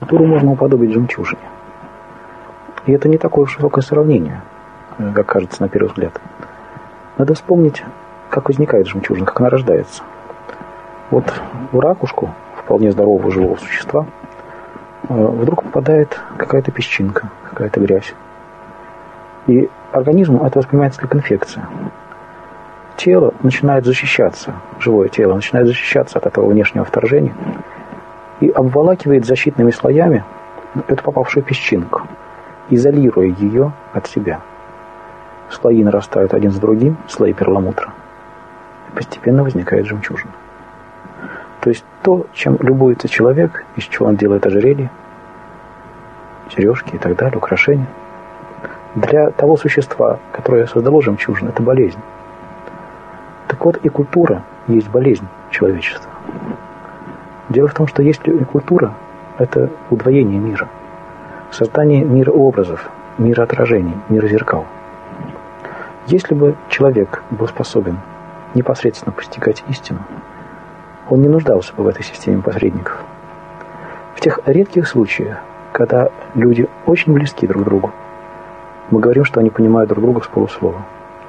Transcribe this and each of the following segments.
Культуру можно уподобить жемчужине. И это не такое уж высокое сравнение, как кажется на первый взгляд. Надо вспомнить, как возникает жемчужина, как она рождается. Вот в ракушку вполне здорового живого существа вдруг попадает какая-то песчинка, какая-то грязь. И организм это воспринимается как инфекция. Тело начинает защищаться, живое тело начинает защищаться от этого внешнего вторжения и обволакивает защитными слоями эту попавшую песчинку, изолируя ее от себя. Слои нарастают один за другим, слои перламутра. И постепенно возникает жемчужина. То есть то, чем любуется человек, из чего он делает ожерелье, сережки и так далее, украшения, для того существа, которое создало жемчужину, это болезнь. Так вот, и культура есть болезнь человечества. Дело в том, что если культура – это удвоение мира, создание мира образов, мира отражений, мира зеркал. Если бы человек был способен непосредственно постигать истину, он не нуждался бы в этой системе посредников. В тех редких случаях, когда люди очень близки друг к другу, мы говорим, что они понимают друг друга с полуслова.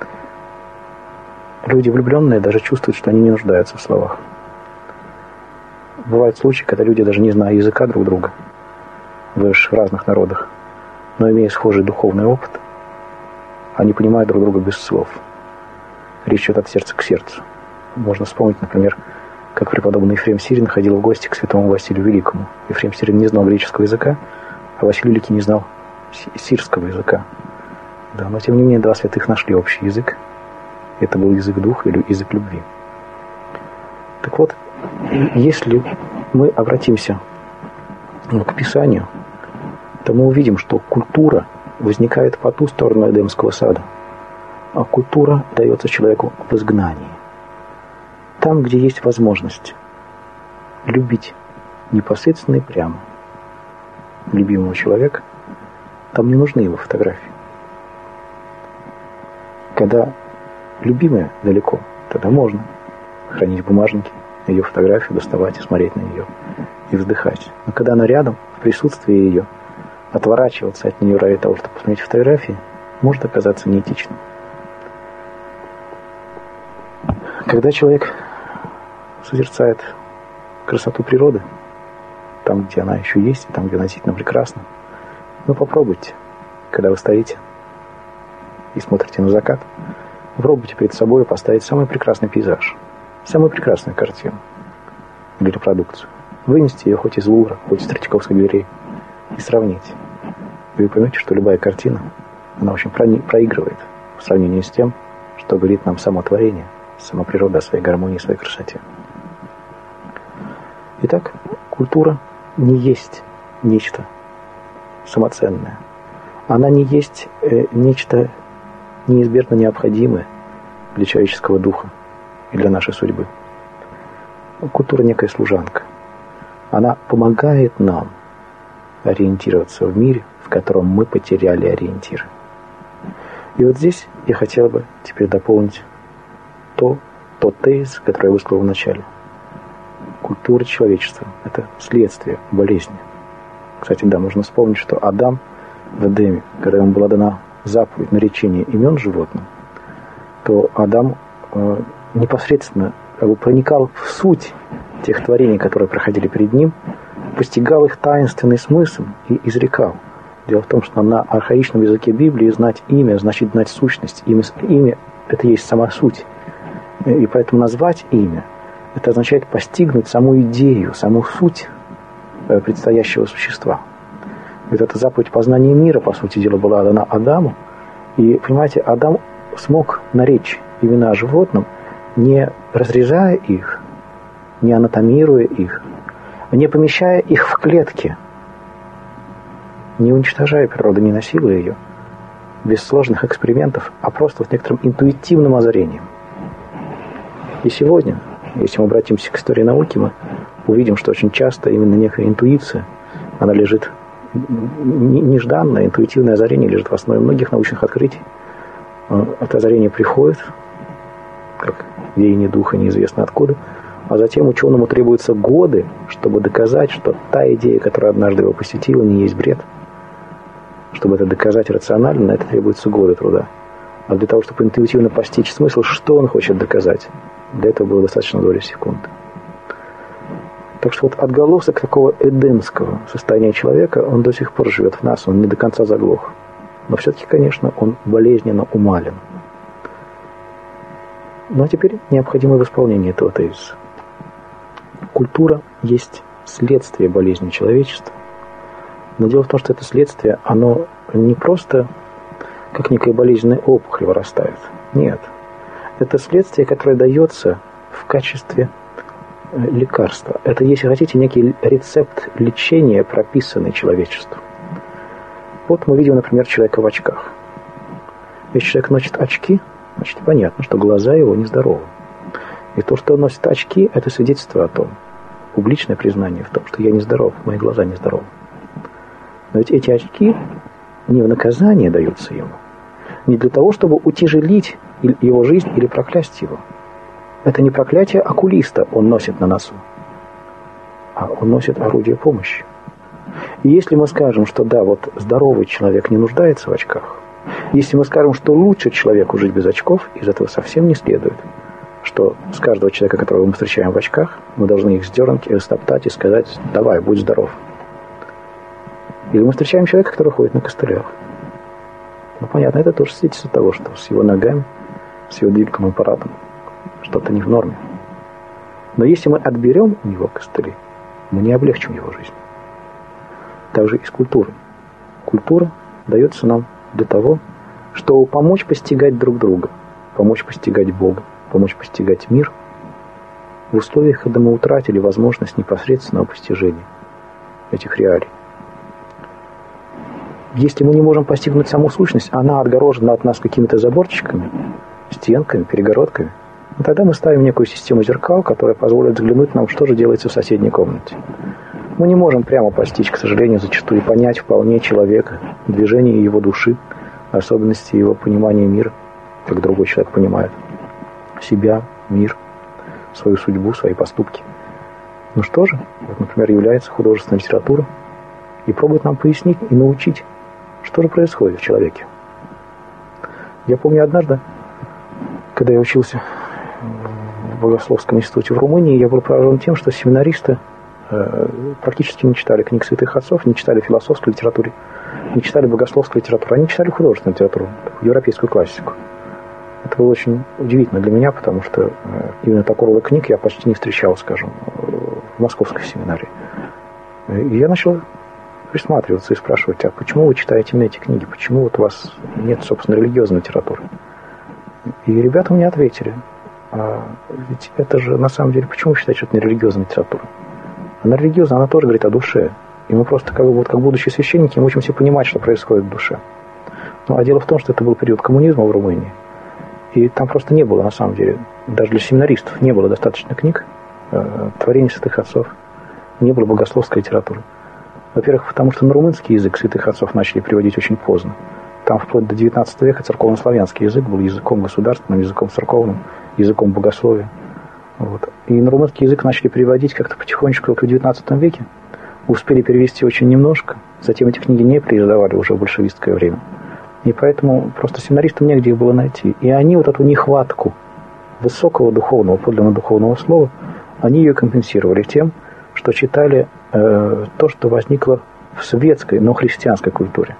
Люди влюбленные даже чувствуют, что они не нуждаются в словах. Бывают случаи, когда люди, даже не зная языка друг друга, выросшие в разных народах, но имея схожий духовный опыт, они понимают друг друга без слов. Речь идет от сердца к сердцу. Можно вспомнить, например, как преподобный Ефрем Сирин ходил в гости к святому Василию Великому. Ефрем Сирин не знал греческого языка, а Василий Великий не знал сирского языка. Да, но тем не менее два святых нашли общий язык. Это был язык духа или язык любви. Так вот, если мы обратимся к Писанию, то мы увидим, что культура возникает по ту сторону Эдемского сада, а культура дается человеку в изгнании. Там, где есть возможность любить непосредственно и прямо любимого человека, там не нужны его фотографии. Когда любимая далеко, тогда можно хранить в бумажнике ее фотографию, доставать и смотреть на нее, и вздыхать. Но когда она рядом, в присутствии ее, отворачиваться от нее ради того, чтобы посмотреть фотографии, может оказаться неэтичным. Когда человек созерцает красоту природы, там, где она еще есть, и там, где она действительно прекрасна, ну попробуйте, когда вы стоите и смотрите на закат, попробуйте перед собой поставить самый прекрасный пейзаж, самую прекрасную картину или репродукцию. Вынести ее хоть из Лувра, хоть из Третьяковской галереи и сравнить. И вы поймете, что любая картина, она очень проигрывает в сравнении с тем, что говорит нам само творение, сама природа о своей гармонии, о своей красоте. Итак, культура не есть нечто самоценное. Она не есть нечто неизбежно необходимое для человеческого духа и для нашей судьбы. Культура некая служанка. Она помогает нам ориентироваться в мире, в котором мы потеряли ориентиры. И вот здесь я хотел бы теперь дополнить тот тезис, который я высказал в начале. Культура человечества – это следствие болезни. Кстати, да, можно вспомнить, что Адам в Эдеме, когда ему была дана заповедь наречения имен животным, то Адам непосредственно проникал в суть тех творений, которые проходили перед ним, постигал их таинственный смысл и изрекал. Дело в том, что на архаичном языке Библии знать имя значит знать сущность. Имя – это есть сама суть. И поэтому назвать имя – это означает постигнуть саму идею, саму суть предстоящего существа. Вот эта заповедь познания мира, по сути дела, была дана Адаму. И, понимаете, Адам смог наречь имена животным, не разрезая их, не анатомируя их, не помещая их в клетки, не уничтожая природу, не насилуя ее, без сложных экспериментов, а просто с некоторым интуитивным озарением. И сегодня, если мы обратимся к истории науки, мы увидим, что очень часто именно некая интуиция, она лежит, нежданное интуитивное озарение лежит в основе многих научных открытий. Это озарение приходит, как веяние духа неизвестно откуда, А затем ученому требуются годы, чтобы доказать, что та идея, которая однажды его посетила, не есть бред. Чтобы это доказать рационально, на это требуется годы труда. А для того, чтобы интуитивно постичь смысл, что он хочет доказать, для этого было достаточно доли секунды. Так что вот отголосок такого эдемского состояния человека, он до сих пор живет в нас, он не до конца заглох. Но все-таки, конечно, он болезненно умален. Ну а теперь необходимо восполнение этого тезиса. Культура есть следствие болезни человечества. Но дело в том, что это следствие, оно не просто как некая болезненная опухоль вырастает. Нет. Это следствие, которое дается в качестве лекарства. Это, если хотите, некий рецепт лечения, прописанный человечеству. Вот мы видим, например, человека в очках. Если человек носит очки, значит, понятно, что глаза его нездоровы. И то, что он носит очки, это свидетельство о том, публичное признание в том, что я нездоров, мои глаза нездоровы. Но ведь эти очки не в наказание даются ему, не для того, чтобы утяжелить его жизнь или проклясть его. Это не проклятие окулиста он носит на носу, а он носит орудие помощи. И если мы скажем, что да, вот здоровый человек не нуждается в очках, если мы скажем, что лучше человеку жить без очков, из этого совсем не следует, что с каждого человека, которого мы встречаем в очках, мы должны их сдернуть и растоптать и сказать: давай, будь здоров. Или мы встречаем человека, который ходит на костылях. Ну, понятно, это тоже свидетельство того, что с его ногами, с его двигательным аппаратом что-то не в норме. Но если мы отберем у него костыли, мы не облегчим его жизнь. Так же и с культурой. Культура дается нам для того, чтобы помочь постигать друг друга, помочь постигать Бога, помочь постигать мир в условиях, когда мы утратили возможность непосредственного постижения этих реалий. Если мы не можем постигнуть саму сущность, она отгорожена от нас какими-то заборчиками, стенками, перегородками, тогда мы ставим некую систему зеркал, которая позволит взглянуть нам, что же делается в соседней комнате. Мы не можем прямо постичь, к сожалению, зачастую понять вполне человека, движение его души, особенности его понимания мира, как другой человек понимает себя, мир, свою судьбу, свои поступки. Ну что же, вот, например, является художественная литература и пробует нам пояснить и научить, что же происходит в человеке. Я помню однажды, когда я учился в Богословском институте в Румынии, я был поражен тем, что семинаристы практически не читали книг святых отцов, не читали философской литературы, не читали богословской литературы, они читали художественную литературу, европейскую классику. Это было очень удивительно для меня, потому что именно такого рода книг я почти не встречал, скажем, в московской семинарии. И я начал присматриваться и спрашивать: а почему вы читаете именно эти книги? Почему вот у вас нет, собственно, религиозной литературы? И ребята мне ответили: ведь это же на самом деле, почему вы считаете, что это не религиозная литература? Она религиозная, она тоже говорит о душе. И мы просто, как будущие священники, мы учимся понимать, что происходит в душе. Ну, а дело в том, что это был период коммунизма в Румынии. И там просто не было, на самом деле, даже для семинаристов не было достаточно книг, творений святых отцов, не было богословской литературы. Во-первых, потому что на румынский язык святых отцов начали переводить очень поздно. Там вплоть до XIX века церковно-славянский язык был языком государственным, языком церковным, языком богословия. Вот. И на румынский язык начали переводить как-то потихонечку только в XIX веке. Успели перевести очень немножко. Затем эти книги не переиздавали уже в большевистское время. И поэтому просто семинаристам негде их было найти. И они вот эту нехватку высокого духовного, подлинно духовного слова, они ее компенсировали тем, что читали то, что возникло в светской, но христианской культуре.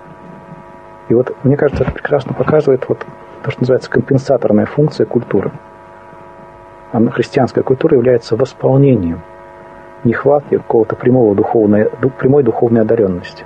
И вот, мне кажется, это прекрасно показывает вот то, что называется компенсаторная функция культуры. Христианская культура является восполнением нехватки какого-то прямой духовной одаренности.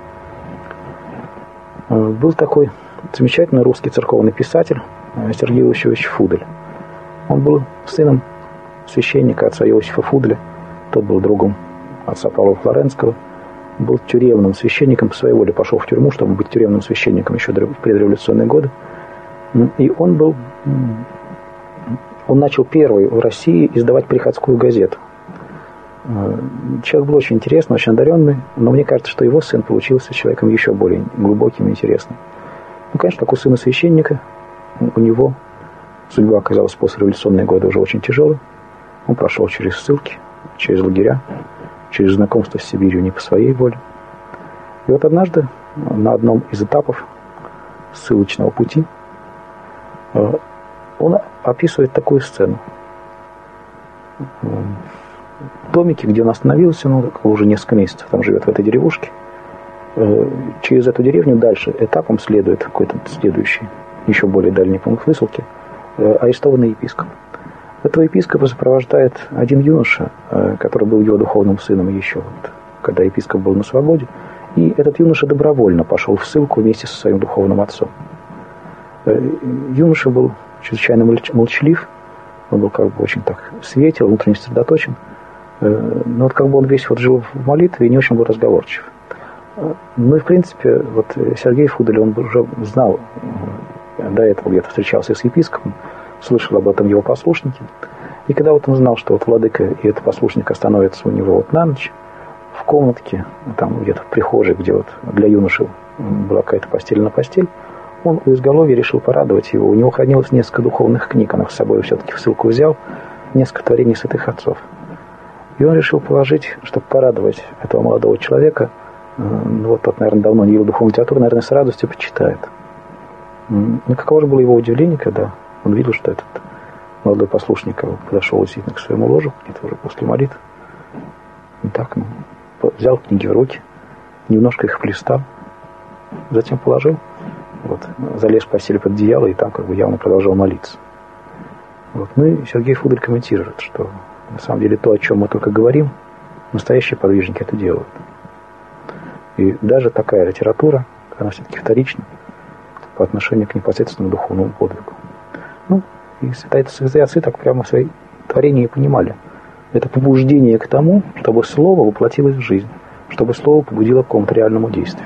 Был такой замечательный русский церковный писатель Сергей Иосифович Фудель. Он был сыном священника отца Иосифа Фуделя, тот был другом отца Павла Флоренского, был тюремным священником, по своей воле пошел в тюрьму, чтобы быть тюремным священником еще в предреволюционные годы. И он начал первый в России издавать приходскую газету. Человек был очень интересный, очень одаренный, но мне кажется, что его сын получился человеком еще более глубоким и интересным. Ну, конечно, как у сына священника, у него судьба оказалась после революционные годы уже очень тяжелой. Он прошел через ссылки, через лагеря, через знакомство с Сибирью не по своей воле. И вот однажды на одном из этапов ссылочного пути он описывает такую сцену. В домике, где он остановился, уже несколько месяцев там живет в этой деревушке, через эту деревню дальше этапом следует какой-то следующий, еще более дальний пункт высылки, арестованный епископ. Этого епископа сопровождает один юноша, который был его духовным сыном еще, когда епископ был на свободе. И этот юноша добровольно пошел в ссылку вместе со своим духовным отцом. Юноша был чрезвычайно молчалив, он был как бы очень так светел, внутренне сосредоточен, но вот как бы он весь вот жил в молитве и не очень был разговорчив. Ну и в принципе, вот Сергей Фудель, он уже знал, до этого где-то встречался с епископом, слышал об этом его послушники, и когда вот он знал, что вот владыка и этот послушник остановится у него вот на ночь, в комнатке, там где-то в прихожей, где вот для юноши была какая-то постельная постель, он у изголовья решил порадовать его. У него хранилось несколько духовных книг, он их с собой все-таки в ссылку взял, несколько творений святых отцов. И он решил положить, чтобы порадовать этого молодого человека, вот тот, наверное, давно не видел духовную литературу, наверное, с радостью почитает. И каково же было его удивление, когда он видел, что этот молодой послушник подошел действительно к своему ложу, где-то уже после молитвы. И так, взял книги в руки, немножко их полистал, затем положил, вот, залез в постель под одеяло и там как бы явно продолжал молиться. Вот. Ну и Сергей Фудель комментирует, что на самом деле то, о чем мы только говорим, настоящие подвижники это делают. И даже такая литература, она все-таки вторична по отношению к непосредственному духовному подвигу. Ну, и святые отцы так прямо в своей творении понимали. Это побуждение к тому, чтобы слово воплотилось в жизнь, чтобы слово побудило к какому-то реальному действию.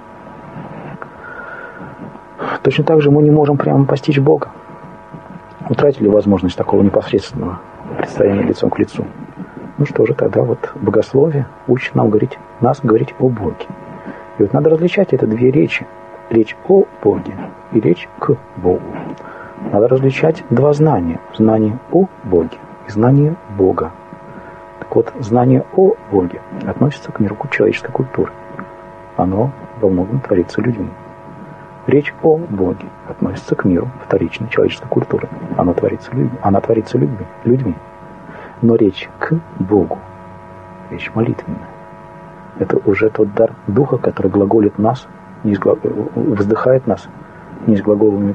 Точно так же мы не можем прямо постичь Бога. Утратили возможность такого непосредственного предстояния лицом к лицу. Ну что же, тогда вот богословие учит нас говорить о Боге. И вот надо различать это две речи. Речь о Боге и речь к Богу. Надо различать два знания. Знание о Боге и знание Бога. Так вот, знание о Боге относится к миру человеческой культуры. Оно во многом творится людьми. Речь о Боге относится к миру вторичной человеческой культуры. Она творится людьми. Но речь к Богу, речь молитвенная, это уже тот дар Духа, который глаголит нас, вздыхает нас не с глаголами.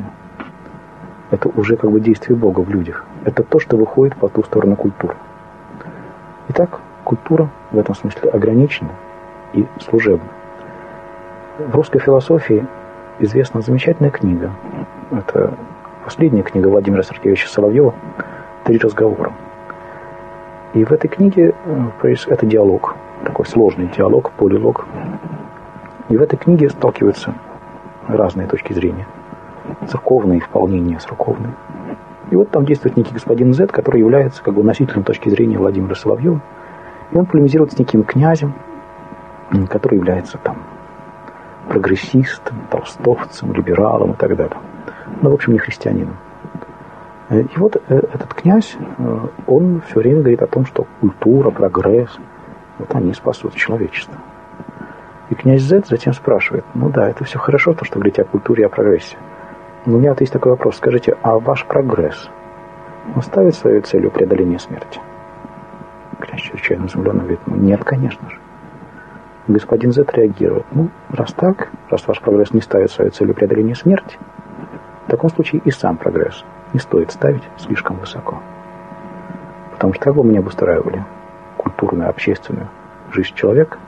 Это уже как бы действие Бога в людях. Это то, что выходит по ту сторону культуры. Итак, культура в этом смысле ограничена и служебна. В русской философии известна замечательная книга. Это последняя книга Владимира Сергеевича Соловьева «Три разговора». И в этой книге это диалог, такой сложный диалог, полилог. И в этой книге сталкиваются разные точки зрения. Церковные, вполне не церковные. И вот там действует некий господин Z, который является как бы носителем точки зрения Владимира Соловьева. И он полемизирует с неким князем, который является там прогрессистом, толстовцем, либералом и так далее. Но, в общем, не христианином. И вот этот князь, он все время говорит о том, что культура, прогресс, вот они спасут человечество. И князь Z затем спрашивает, ну да, это все хорошо, то, что вы говорите о культуре и о прогрессе. Но у меня вот есть такой вопрос, скажите, а ваш прогресс, он ставит своей целью преодоление смерти? Князь чрезвычайно изумленно говорит, ну нет, конечно же. Господин Z реагирует, ну, раз так, раз ваш прогресс не ставит своей целью преодоление смерти, в таком случае и сам прогресс не стоит ставить слишком высоко. Потому что как бы мы ни обустраивали культурную, общественную жизнь человека,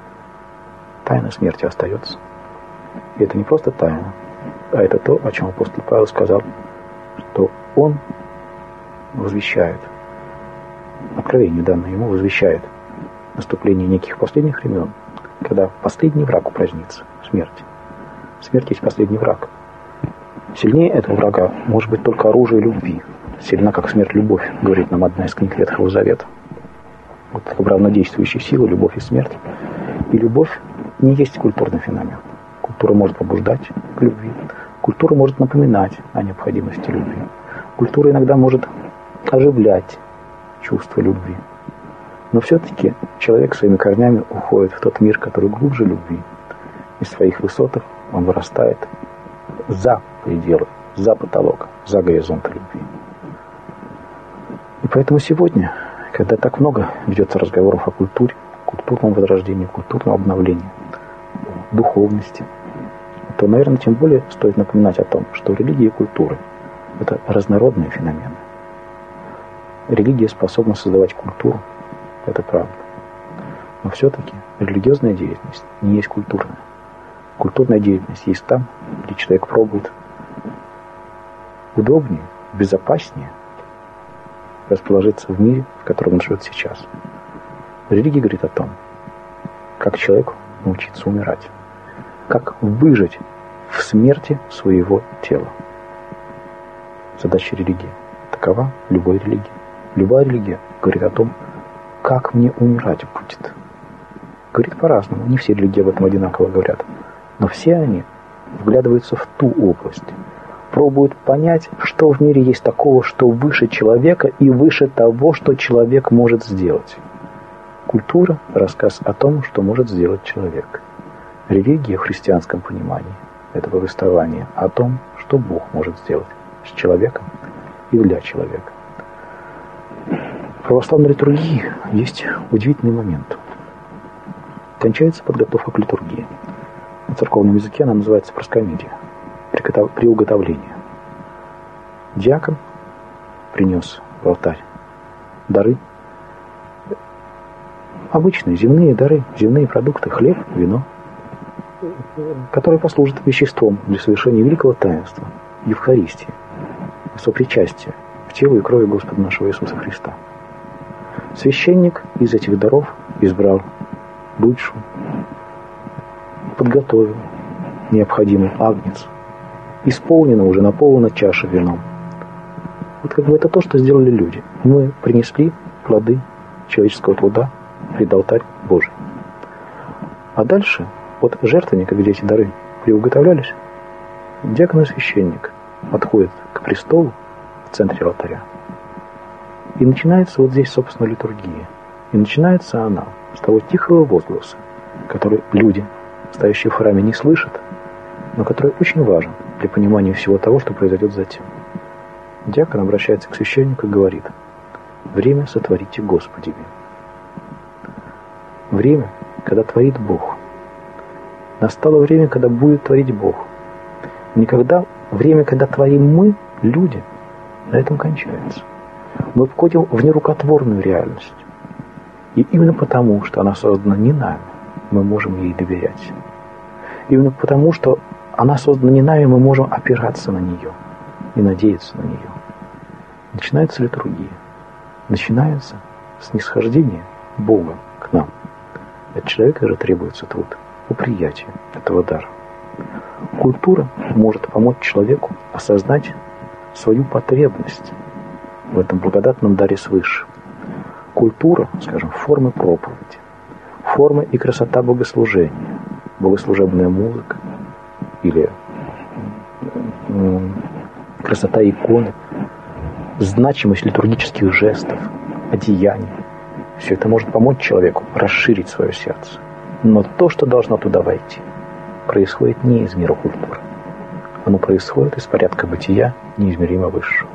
тайна смерти остается. И это не просто тайна, а это то, о чем апостол Павел сказал, что он возвещает, откровение данное ему возвещает наступление неких последних времен, когда последний враг упразднится, смерть. Смерть есть последний враг. Сильнее этого врага может быть только оружие любви. Сильна, как смерть, любовь, говорит нам одна из книг Ветхого Завета. Вот как бы равнодействующие силы, любовь и смерть. И любовь не есть культурный феномен. Культура может побуждать к любви. Культура может напоминать о необходимости любви. Культура иногда может оживлять чувства любви. Но все-таки человек своими корнями уходит в тот мир, который глубже любви. И в своих высотах он вырастает за пределы, за потолок, за горизонты любви. И поэтому сегодня, когда так много ведется разговоров о культуре, культурном возрождении, культурном обновлении, духовности, то, наверное, тем более стоит напоминать о том, что религия и культура – это разнородные феномены. Религия способна создавать культуру, это правда. Но все-таки религиозная деятельность не есть культурная. Культурная деятельность есть там, где человек пробует удобнее, безопаснее расположиться в мире, в котором он живет сейчас. Религия говорит о том, как человеку научиться умирать, как выжить в смерти своего тела. Задача религии такова любой религии. Любая религия говорит о том, как мне умирать будет. Говорит по-разному. Не все религии об этом одинаково говорят. Но все они вглядываются в ту область. Пробуют понять, что в мире есть такого, что выше человека и выше того, что человек может сделать. Культура – рассказ о том, что может сделать человек. Религия в христианском понимании – это повествование о том, что Бог может сделать с человеком и для человека. В православной литургии есть удивительный момент. Кончается подготовка к литургии. На церковном языке она называется проскомидия, приуготовление. Диакон принес в алтарь дары, обычные земные дары, земные продукты, хлеб, вино, которые послужат веществом для совершения великого таинства, Евхаристии, сопричастия в телу и крови Господа нашего Иисуса Христа. Священник из этих даров избрал лучшую, подготовил необходимый агнец, исполнена уже, наполнена чаша вином. Вот как бы это то, что сделали люди. Мы принесли плоды человеческого труда пред алтарь Божий. А дальше, от жертвенника, где эти дары приуготовлялись, диакон и священник подходят к престолу в центре алтаря. И начинается вот здесь, собственно, литургия. И начинается она с того тихого возгласа, который люди, стоящие в храме, не слышат, но который очень важен для понимания всего того, что произойдет затем. Диакон обращается к священнику и говорит: «Время сотворите Господи». Время, когда творит Бог. Настало время, когда будет творить Бог. Никогда время, когда творим мы, люди, на этом кончается. Мы входим в нерукотворную реальность. И именно потому, что она создана не нами, мы можем ей доверять. Именно потому, что она создана не нами, мы можем опираться на нее и надеяться на нее. Начинается литургия. Начинается снисхождение Бога к нам. От человека же требуется труд по приятию этого дара. Культура может помочь человеку осознать свою потребность в этом благодатном даре свыше. Культура, скажем, формы проповеди, форма и красота богослужения, богослужебная музыка или красота иконы, значимость литургических жестов, одеяний. Все это может помочь человеку расширить свое сердце. Но то, что должно туда войти, происходит не из мира культуры. Оно происходит из порядка бытия неизмеримо высшего.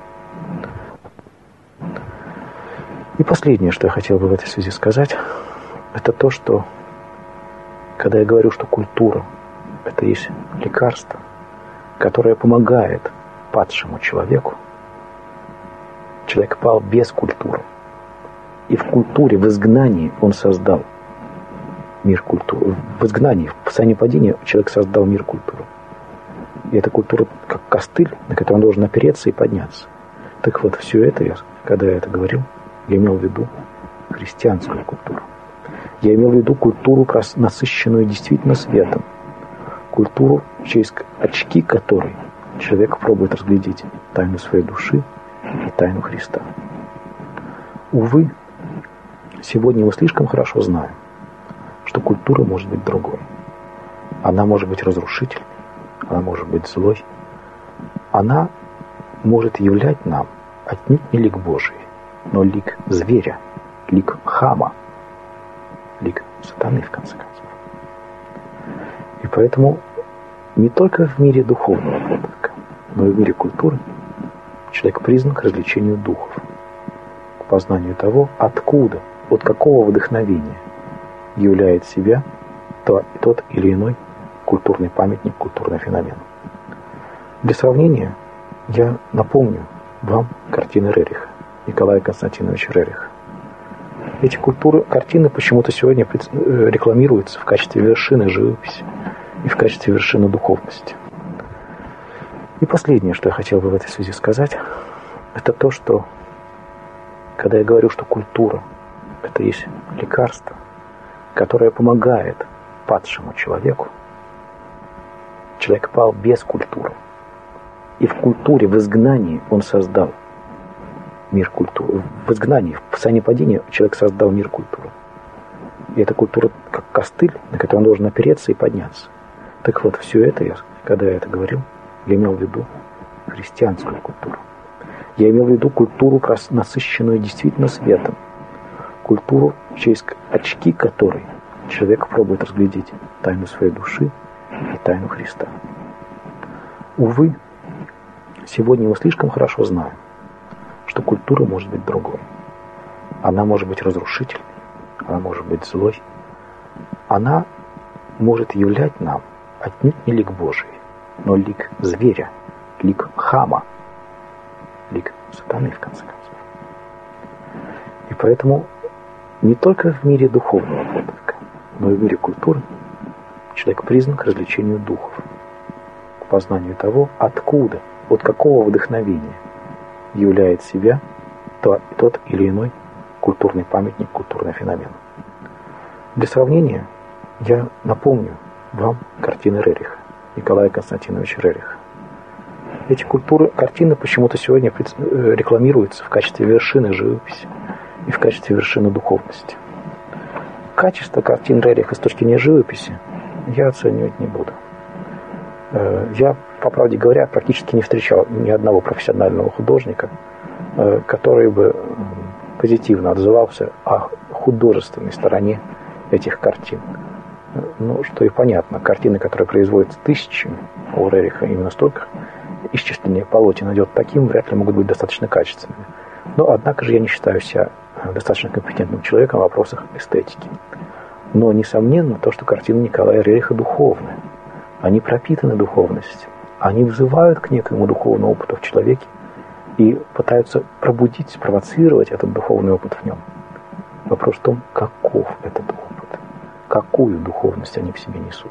И последнее, что я хотел бы в этой связи сказать, это то, что когда я говорю, что культура – это есть лекарство, которое помогает падшему человеку, человек пал без культуры. И в культуре, в изгнании он создал мир культуры. В изгнании, в состоянии падения человек создал мир культуры. И эта культура как костыль, на который он должен опереться и подняться. Так вот, все это, когда я это говорил, я имел в виду христианскую культуру. Я имел в виду культуру, насыщенную действительно светом. Культуру, через очки которой человек пробует разглядеть тайну своей души и тайну Христа. Увы, сегодня мы слишком хорошо знаем, что культура может быть другой. Она может быть разрушительной, она может быть злой. Она может являть нам отнюдь не лик Божий, но лик зверя, лик Хама, лик сатаны, в конце концов. И поэтому не только в мире духовного подвига, но и в мире культуры человек призван к развлечению духов, к познанию того, откуда, от какого вдохновения являет себя тот или иной культурный памятник, культурный феномен. Для сравнения я напомню вам картины Рериха, Николая Константиновича Рериха. Эти картины почему-то сегодня рекламируются в качестве вершины живописи и в качестве вершины духовности. И последнее, что я хотел бы в этой связи сказать, это то, что когда я говорю, что культура – это есть лекарство, которое помогает падшему человеку, человек пал без культуры. И в культуре, в изгнании он создал мир культуры. В изгнании, в состоянии падения человек создал мир культуры. И эта культура как костыль, на который он должен опереться и подняться. Так вот, все это, когда я это говорил, я имел в виду христианскую культуру. Я имел в виду культуру, насыщенную действительно светом. Культуру, через очки которой человек пробует разглядеть тайну своей души и тайну Христа. Увы, сегодня мы слишком хорошо знаем, что культура может быть другой. Она может быть разрушительной, она может быть злой. Она может являть нам отнюдь не лик Божий, но лик зверя, лик Хама, лик сатаны, в конце концов. И поэтому не только в мире духовного подвига, но и в мире культуры человек призван к развлечению духов, к познанию того, откуда, от какого вдохновения являет себя тот или иной культурный памятник, культурный феномен. Для сравнения я напомню вам картины Рериха, Николая Константиновича Рериха. Эти картины почему-то сегодня рекламируются в качестве вершины живописи и в качестве вершины духовности. Качество картин Рериха с точки зрения живописи я оценивать не буду. Я, по правде говоря, практически не встречал ни одного профессионального художника, который бы позитивно отзывался о художественной стороне этих картин. Ну, что и понятно, картины, которые производятся тысячами, у Рериха именно столько, исчисление полотен идет таким, вряд ли могут быть достаточно качественными. Но, однако же, я не считаю себя достаточно компетентным человеком в вопросах эстетики. Но, несомненно, то, что картины Николая Рериха духовны. Они пропитаны духовностью. Они взывают к некоему духовному опыту в человеке и пытаются пробудить, спровоцировать этот духовный опыт в нем. Вопрос в том, каков этот опыт, какую духовность они в себе несут.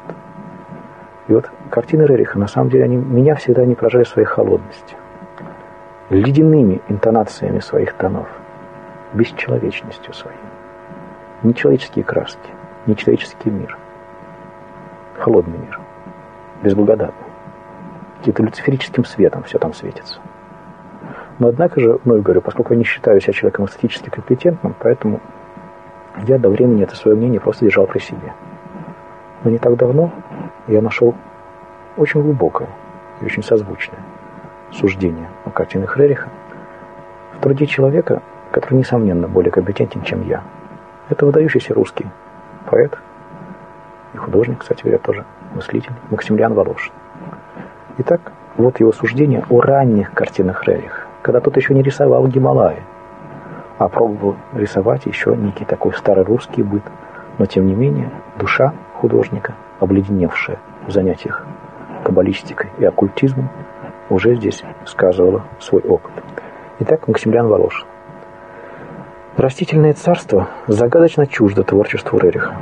И вот картины Рериха, на самом деле, меня всегда не поражали своей холодностью, ледяными интонациями своих тонов, бесчеловечностью своей. Нечеловеческие краски, нечеловеческий мир, холодный мир, безблагодатный. Каким-то люциферическим светом все там светится. Но, однако же, вновь говорю, поскольку я не считаю себя человеком эстетически компетентным, поэтому я до времени это свое мнение просто держал при себе. Но не так давно я нашел очень глубокое и очень созвучное суждение о картинах Рериха в труде человека, который, несомненно, более компетентен, чем я. Это выдающийся русский поэт и художник, кстати говоря, тоже мыслитель, Максимилиан Волошин. Итак, вот его суждение о ранних картинах Рериха, когда тот еще не рисовал Гималаи, а пробовал рисовать еще некий такой старый русский быт, но тем не менее душа художника, обледеневшая в занятиях каббалистикой и оккультизмом, уже здесь сказывала свой опыт. Итак, Максимилиан Волошин. Растительное царство загадочно чуждо творчеству Рериха.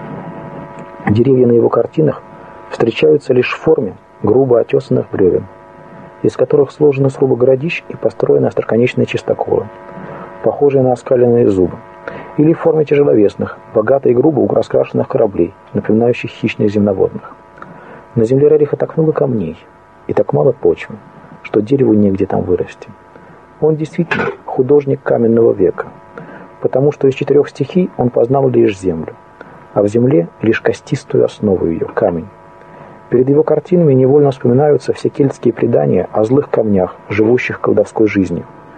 Деревья на его картинах встречаются лишь в форме грубо отесанных бревен, из которых сложены срубы городищ и построены остроконечные чистоколы, похожие на оскаленные зубы, или в форме тяжеловесных, богато и грубо раскрашенных кораблей, напоминающих хищных земноводных. На земле Рериха так много камней и так мало почвы, что дереву негде там вырасти. Он действительно художник каменного века, потому что из 4 стихий он познал лишь землю, а в земле лишь костистую основу ее, камень. Перед его картинами невольно вспоминаются все кельтские предания о злых камнях, живущих колдовской жизнью.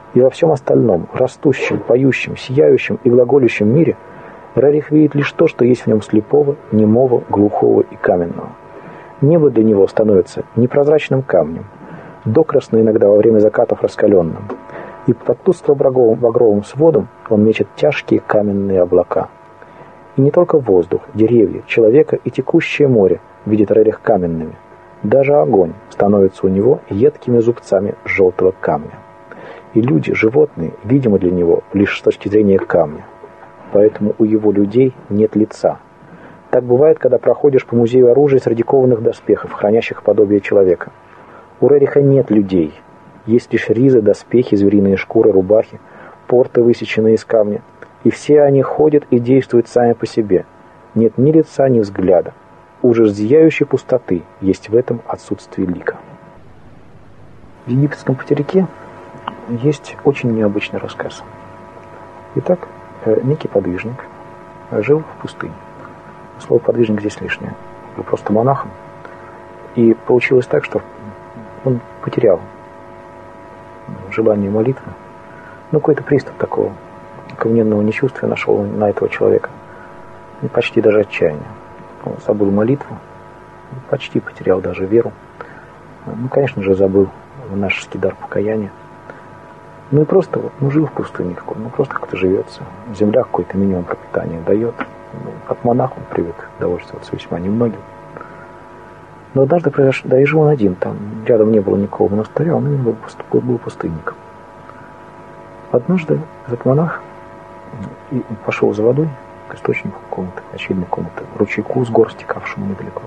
И во всем остальном, растущем, поющем, сияющем и глаголющем мире, Рерих видит лишь то, что есть в нем слепого, немого, глухого и каменного. Небо для него становится непрозрачным камнем, докрасно иногда во время закатов раскаленным, и под тускло-багровым сводом он мечет тяжкие каменные облака. И не только воздух, деревья, человека и текущее море видит Рерих каменными. Даже огонь становится у него едкими зубцами желтого камня. И люди, животные, видимы для него лишь с точки зрения камня. Поэтому у его людей нет лица. Так бывает, когда проходишь по музею оружия среди кованых доспехов, хранящих подобие человека. У Рериха нет людей. Есть лишь ризы, доспехи, звериные шкуры, рубахи, порты, высеченные из камня. И все они ходят и действуют сами по себе. Нет ни лица, ни взгляда. Ужас зияющей пустоты есть в этом отсутствии лика. В египетском потеряке есть очень необычный рассказ. Итак, некий подвижник жил в пустыне. Слово «подвижник» здесь лишнее. Был просто монахом. И получилось так, что он потерял желание молитвы. Какой-то приступ такого каменного нечувствия нашел на этого человека. И почти даже отчаяния. Он забыл молитву, почти потерял даже веру. Конечно же, забыл монашеский дар покаяния. И просто жил в пустыне какой, просто как-то живется. Земля какой-то минимум пропитания дает. Как монах он привык довольствоваться весьма немногим. Но однажды произошло, да и жил он один, там рядом не было никакого монастыря, он именно был пустынником. Однажды этот монах пошел за водой к источнику какому-то, очевидно, какому-то ручейку с гор, стекавшему недалеко.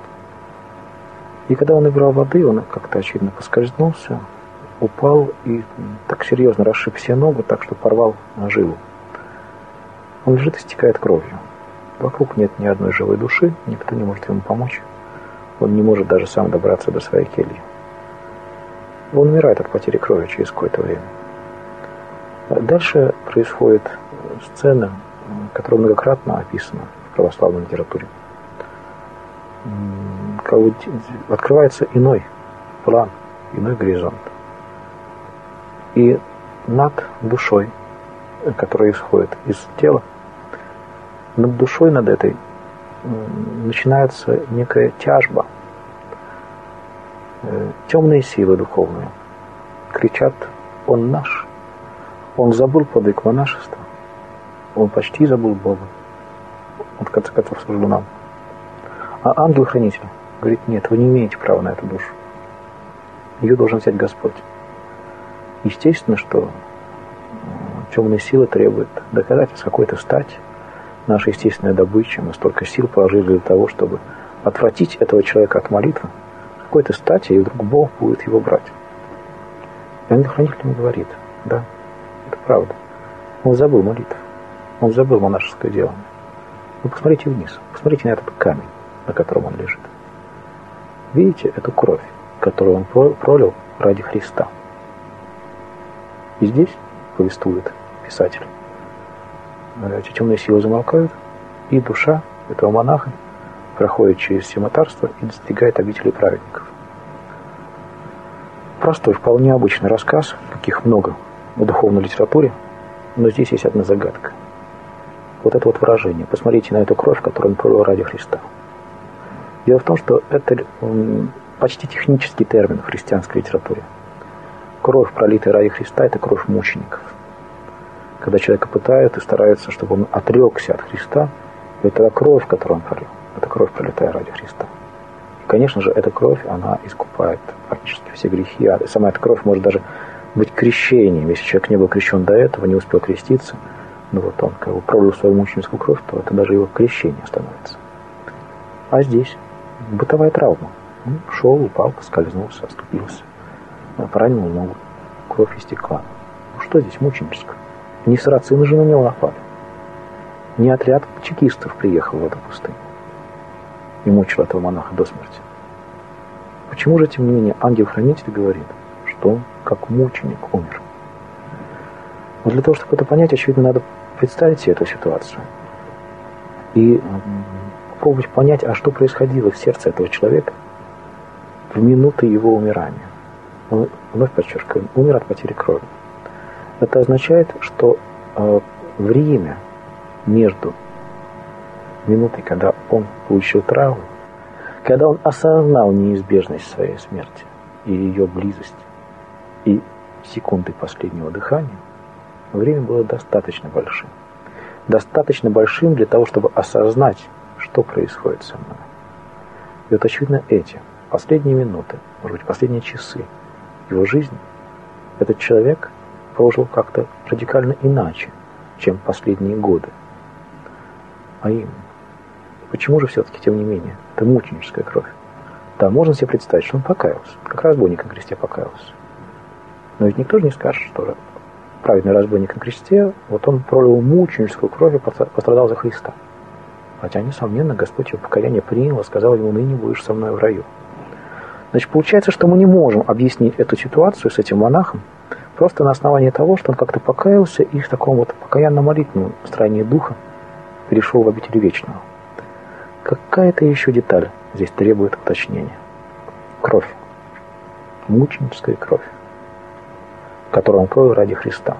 И когда он набирал воды, он как-то, очевидно, поскользнулся, упал и так серьезно расшиб себе ногу, так что порвал жилу. Он лежит и истекает кровью. Вокруг нет ни одной живой души, никто не может ему помочь. Он не может даже сам добраться до своей кельи. Он умирает от потери крови через какое-то время. Дальше происходит сцена, которая многократно описана в православной литературе. Открывается иной план, иной горизонт. И над душой, которая исходит из тела, над душой, над этой, начинается некая тяжба. Темные силы духовные кричат: «Он наш». Он забыл подвиг монашества. Он почти забыл Бога. Он в конце концов служил нам. А ангел-хранитель говорит: нет, вы не имеете права на эту душу. Ее должен взять Господь. Естественно, что темные силы требуют доказательств какой-то стати. Наша естественная добыча, мы столько сил положили для того, чтобы отвратить этого человека от молитвы, какой-то стати, и вдруг Бог будет его брать. И ангел-хранитель ему говорит: да, это правда. Он забыл молитву. Он забыл монашеское делание. Вы посмотрите вниз, посмотрите на этот камень, на котором он лежит. Видите эту кровь, которую он пролил ради Христа? И здесь, повествует писатель, эти темные силы замолкают, и душа этого монаха проходит через все мытарства и достигает обители праведников. Простой, вполне обычный рассказ, каких много в духовной литературе, но здесь есть одна загадка. Вот это вот выражение: посмотрите на эту кровь, которую он пролил ради Христа. Дело в том, что это почти технический термин в христианской литературе. Кровь, пролитая ради Христа, это кровь мучеников. Когда человека пытают и стараются, чтобы он отрекся от Христа, это кровь, которую он пролил. Это кровь, пролитая ради Христа. И, конечно же, эта кровь, она искупает практически все грехи. А сама эта кровь может даже быть крещением. Если человек не был крещен до этого, не успел креститься, вот он как бы пролил свою мученическую кровь, то это даже его крещение становится. А здесь бытовая травма. Шел, упал, поскользнулся, оступился, поранил ногу, кровь истекла. Что здесь мученического? Не сарацины же на него напали. Не отряд чекистов приехал в эту пустыню и мучил этого монаха до смерти. Почему же, тем не менее, ангел-хранитель говорит, что он как мученик умер? Но для того, чтобы это понять, очевидно, надо представить себе эту ситуацию и попробовать понять, а что происходило в сердце этого человека в минуты его умирания. Он, вновь подчеркиваю, умер от потери крови. Это означает, что время между минутой, когда он получил травму, когда он осознал неизбежность своей смерти и ее близость, и секунды последнего дыхания, время было достаточно большим. Достаточно большим для того, чтобы осознать, что происходит со мной. И вот, очевидно, эти последние минуты, может быть, последние часы его жизни, этот человек прожил как-то радикально иначе, чем последние годы. А именно, почему же все-таки, тем не менее, это мученическая кровь? Да, можно себе представить, что он покаялся, как разбойник на кресте покаялся. Но ведь никто же не скажет, что праведный разбойник на кресте, вот он пролил мученическую кровь и пострадал за Христа. Хотя, несомненно, Господь его покаяние принял и сказал ему: ныне будешь со мной в раю. Значит, получается, что мы не можем объяснить эту ситуацию с этим монахом просто на основании того, что он как-то покаялся и в таком вот покаянно-молитвенном строении духа перешел в обитель вечного. Какая-то еще деталь здесь требует уточнения. Кровь. Мученическая кровь, которую он пролил ради Христа.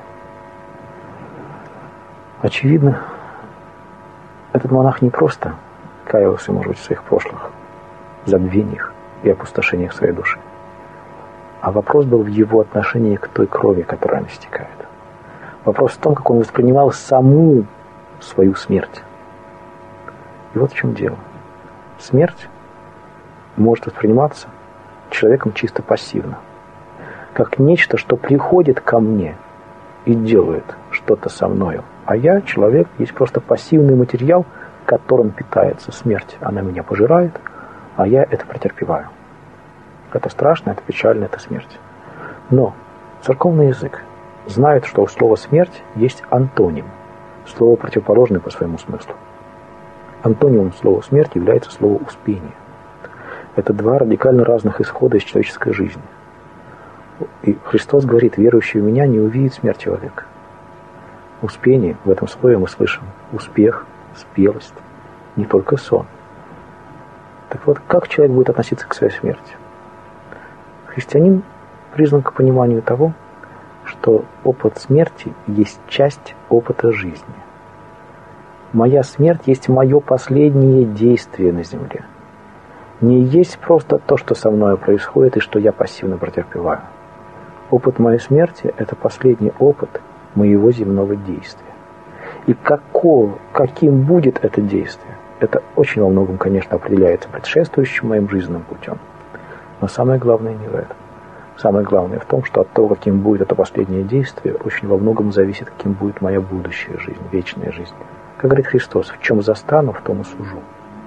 Очевидно, этот монах не просто каялся, может быть, в своих прошлых забвениях и опустошениях своей души, а вопрос был в его отношении к той крови, которая он истекает. Вопрос в том, как он воспринимал саму свою смерть. И вот в чем дело. Смерть может восприниматься человеком чисто пассивно, как нечто, что приходит ко мне и делает что-то со мною. А я, человек, есть просто пассивный материал, которым питается смерть. Она меня пожирает, а я это претерпеваю. Это страшно, это печально, это смерть. Но церковный язык знает, что у слова «смерть» есть антоним, слово противоположное по своему смыслу. Антонимом слова «смерть» является слово «успение». Это два радикально разных исхода из человеческой жизни. И Христос говорит: верующий в меня не увидит смерть человека. Успение в этом слове мы слышим успех, спелость, не только сон. Так вот, как человек будет относиться к своей смерти? Христианин призван к пониманию того, что опыт смерти есть часть опыта жизни. Моя смерть есть мое последнее действие на земле. Не есть просто то, что со мной происходит и что я пассивно претерпеваю. Опыт моей смерти – это последний опыт моего земного действия. И каким будет это действие, это очень во многом, конечно, определяется предшествующим моим жизненным путем. Но самое главное не в этом. Самое главное в том, что от того, каким будет это последнее действие, очень во многом зависит, каким будет моя будущая жизнь, вечная жизнь. Как говорит Христос: в чем застану, в том и сужу.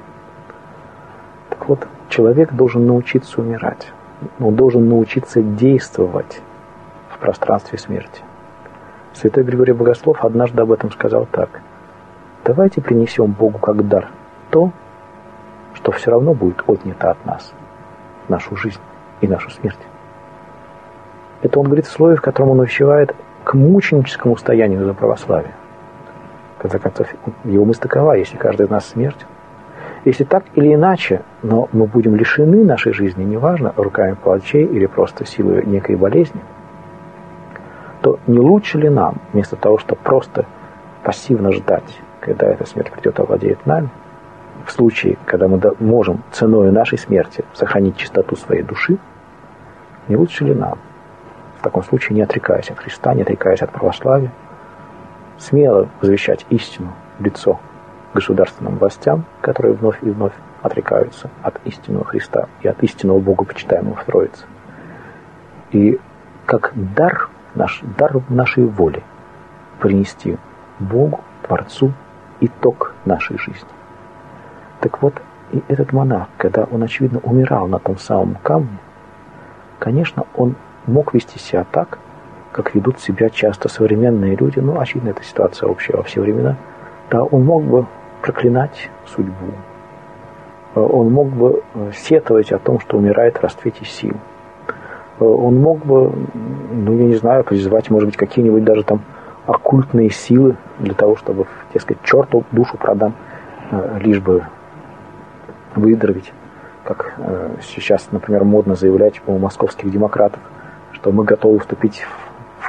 Так вот, человек должен научиться умирать. Он должен научиться действовать в пространстве смерти. Святой Григорий Богослов однажды об этом сказал так: давайте принесем Богу как дар то, что все равно будет отнято от нас, нашу жизнь и нашу смерть. Это он говорит в слове, в котором он увещевает к мученическому стоянию за православие. В конце концов, его мысль такова: если каждый из нас смертен, если так или иначе, но мы будем лишены нашей жизни, неважно, руками палачей или просто силой некой болезни, то не лучше ли нам, вместо того, чтобы просто пассивно ждать, когда эта смерть придет и овладеет нами, в случае, когда мы можем ценой нашей смерти сохранить чистоту своей души, не лучше ли нам, в таком случае, не отрекаясь от Христа, не отрекаясь от православия, смело возвещать истину в лицо государственным властям, которые вновь и вновь отрекаются от истинного Христа и от истинного Бога, почитаемого в Троице. И как дар нашей воли принести Богу, Творцу, итог нашей жизни. Так вот, и этот монах, когда он, очевидно, умирал на том самом камне, конечно, он мог вести себя так, как ведут себя часто современные люди, очевидно, эта ситуация общая во все времена. Да, он мог бы проклинать судьбу, он мог бы сетовать о том, что умирает в расцвете сил. Он мог бы, призывать, может быть, какие-нибудь даже там оккультные силы для того, чтобы, дескать, черту душу продам, лишь бы выздороветь, как сейчас, например, модно заявлять у московских демократов, что мы готовы вступить в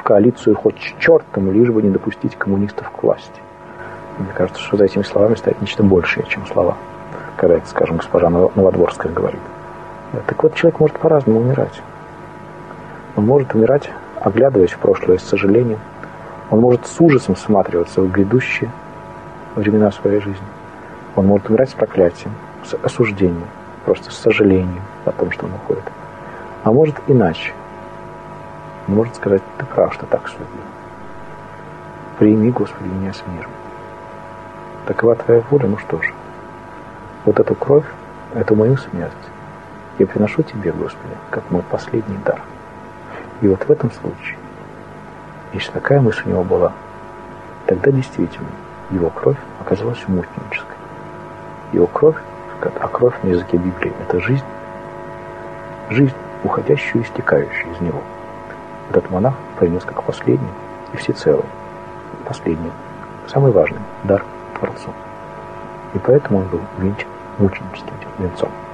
коалицию хоть с чертом, лишь бы не допустить коммунистов к власти. Мне кажется, что за этими словами стоит нечто большее, чем слова, когда это, скажем, госпожа Новодворская говорит. Так вот, человек может по-разному умирать. Он может умирать, оглядываясь в прошлое с сожалением. Он может с ужасом всматриваться в грядущие времена своей жизни. Он может умирать с проклятием, с осуждением, просто с сожалением о том, что он уходит. А может иначе. Он может сказать: ты прав, что так судил. Прими, Господи, меня с миром. Такова твоя воля, ну что же. Вот эту кровь, эту мою смерть я приношу тебе, Господи, как мой последний дар. И вот в этом случае, если такая мысль у него была, тогда действительно его кровь оказалась мученической. Его кровь, а кровь на языке Библии – это жизнь, жизнь, уходящую и истекающую из него. Этот монах принес как последний и всецелый, последний, самый важный дар Творцу. И поэтому он был венчан мученическим венцом.